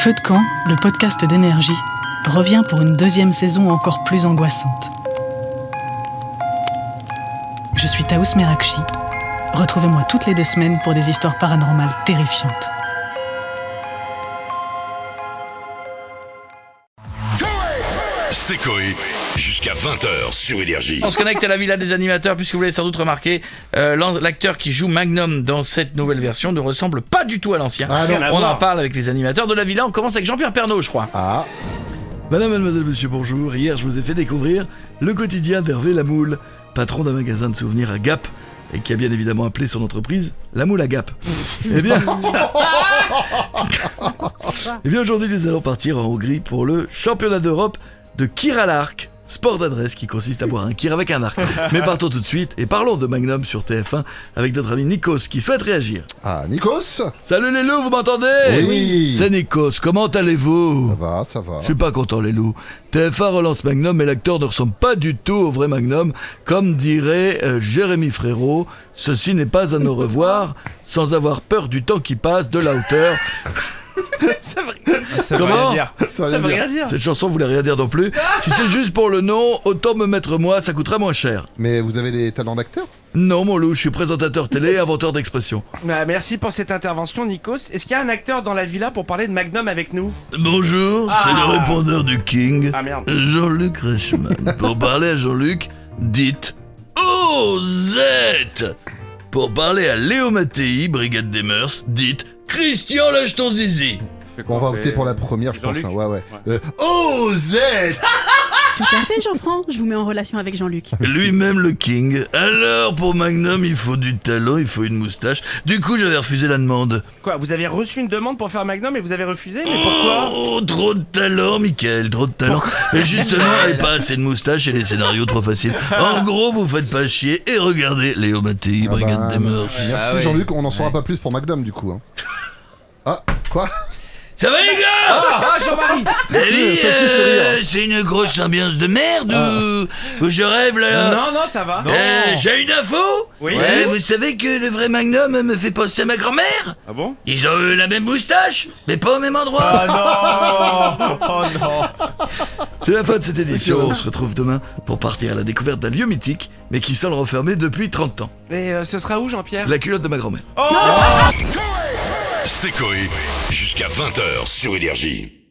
Feu de camp, le podcast d'énergie, revient pour une deuxième saison encore plus angoissante. Je suis Taous Merakchi. Retrouvez-moi toutes les 2 semaines pour des histoires paranormales terrifiantes. C'est Coé, jusqu'à 20h sur Énergie. On se connecte à la villa des animateurs puisque vous l'avez sans doute remarqué, l'acteur qui joue Magnum dans cette nouvelle version ne ressemble pas du tout à l'ancien. On en parle avec les animateurs de la villa. On commence avec Jean-Pierre Pernaut, je crois. Madame, mademoiselle, monsieur, bonjour. Hier, je vous ai fait découvrir le quotidien d'Hervé Lamoule, patron d'un magasin de souvenirs à Gap, et qui a bien évidemment appelé son entreprise La Moule à Gap. Eh bien, aujourd'hui, nous allons partir en Hongrie pour le championnat d'Europe de Kir à l'arc, sport d'adresse qui consiste à boire un kir avec un arc. Mais partons tout de suite et parlons de Magnum sur TF1 avec notre ami Nikos qui souhaite réagir. Ah, Nikos ? Salut les loups, vous m'entendez ? Oui. C'est Nikos, comment allez-vous ? Ça va. Je suis pas content les loups. TF1 relance Magnum mais l'acteur ne ressemble pas du tout au vrai Magnum. Comme dirait Jérémy Frérot, ceci n'est pas un au revoir sans avoir peur du temps qui passe, de la hauteur. Ça veut Comment ? rien dire. Ça veut rien dire. Cette chanson voulait rien dire non plus. Si c'est juste pour le nom, autant me mettre moi, ça coûtera moins cher. Mais vous avez des talents d'acteur ? Non mon loup, je suis présentateur télé et inventeur d'expression. Merci pour cette intervention, Nikos. Est-ce qu'il y a un acteur dans la villa pour parler de Magnum avec nous ? Bonjour, c'est le répondeur du King, Ah merde. Jean-Luc Reichmann. Pour parler à Jean-Luc, dites OZ. Pour parler à Léo Mattei, Brigade des Mœurs, dites Christian lâche ton zizi. On va opter pour la première, je pense. Jean-Luc. Ouais. OZ. Tout à fait, Jean-Franc. Je vous mets en relation avec Jean-Luc. Lui-même le King. Alors pour Magnum, il faut du talent, il faut une moustache. Du coup, j'avais refusé la demande. Quoi, vous avez reçu une demande pour faire Magnum et vous avez refusé ? Mais pourquoi ? Oh, trop de talent, Mickaël, trop de talent. Et justement, et pas assez de moustache et les scénarios trop faciles. En gros, vous faites pas chier et regardez Léo Mattei, Brigade des Mœurs. Merci Jean-Luc, on n'en saura pas plus pour Magnum du coup. Ah, quoi ? Ça va les gars? Ah, Jean-Marie ! C'est une grosse ambiance de merde ou je rêve là? Non, ça va. J'ai une info. Oui. Vous savez que le vrai Magnum me fait penser à ma grand-mère? Ah bon ? Ils ont la même moustache, mais pas au même endroit. Ah non. Oh non. C'est la fin de cette édition. On se retrouve demain pour partir à la découverte d'un lieu mythique, mais qui semble renfermé depuis 30 ans. Et ce sera où, Jean-Pierre ? La culotte de ma grand-mère. C'est Coé, jusqu'à 20h sur Énergie.